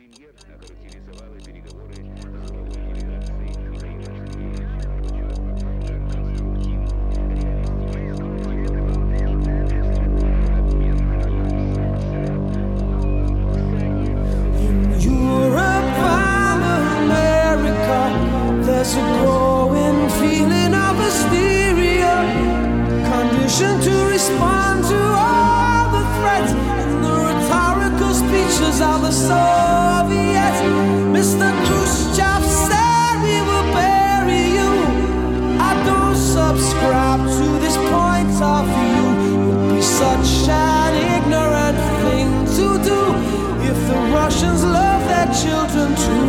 There's a growing feeling of hysteria, conditioned to respond to all the threats and the rhetorical speeches of the Soviets. Mr. Khrushchev said we will bury you. I don't subscribe to this point of view. It would be such an ignorant thing to do if the Russians love their children too